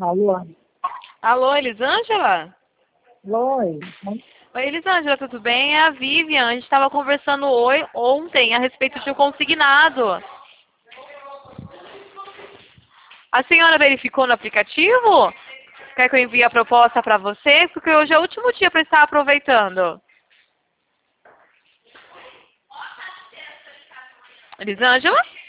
Alô? Alô, Elisângela? Oi. Oi, Elisângela, tudo bem? É a Vivian. A gente estava conversando ontem a respeito de um consignado. A senhora verificou no aplicativo? Quer que eu envie a proposta para você? Porque hoje é o último dia para estar aproveitando. Elisângela?